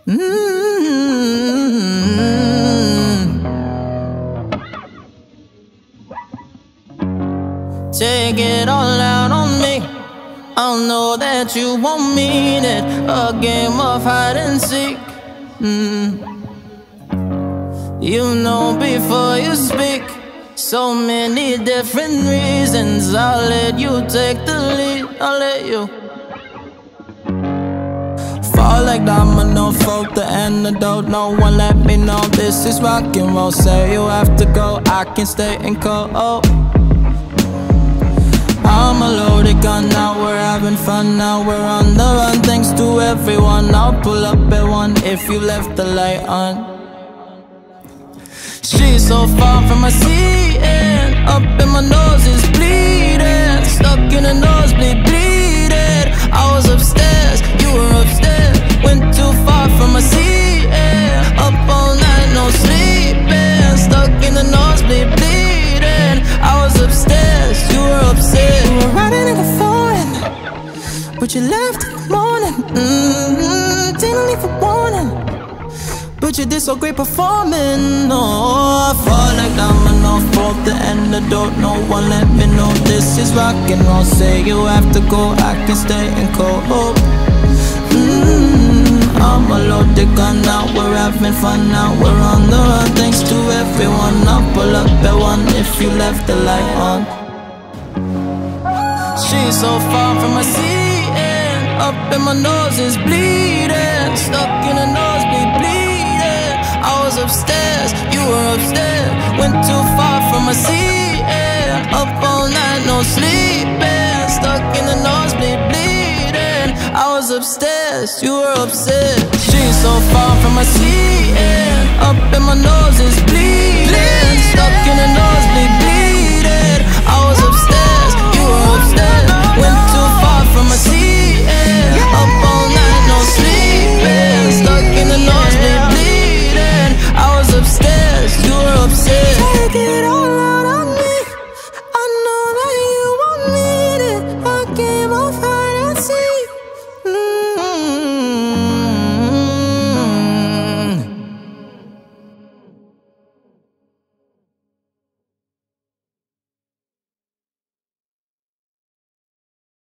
Take it all out on me. I know that you won't mean it. A game of hide and seek. You know before you speak. So many different reasons. I'll let you take the lead. I'll let you fall like domino, folk the antidote. No one let me know this is rock and roll. Say you have to go, I can stay in cold. I'm a loaded gun now, we're having fun now. We're on the run, thanks to everyone. I'll pull up at 1 if you left the light on. She's so far from my seeing. Up in my nose is bleeding. Stuck in a nosebleed, bleeding. I was upstairs, you were upstairs. Went too far from my seeing. Up all night, no sleeping. Stuck in the nosebleed, bleeding. I was upstairs, you were upstairs. You were riding in a foreign, but you left in the morning. Didn't leave a warning, but you did so great performing. No, I fall like domino, for the antidote. No one let me know this is rock and roll. Say you have to go, I can stay in cold. I'm a loaded gun now, we're having fun now. We're on the run, thanks to everyone. I'll pull up at 1 if you left the light on. She's so far from my seeing. Up in my nose is bleeding. Stuck in a nosebleed, bleeding. I was upstairs, you were upstairs. Went too far from my seeing. Up all night, no sleeping. Stuck in the nosebleed, bleeding. I was upstairs, you were upstairs. She's so far from my seeing. Up in my nose is bleeding. Stuck in the nosebleed, bleeding.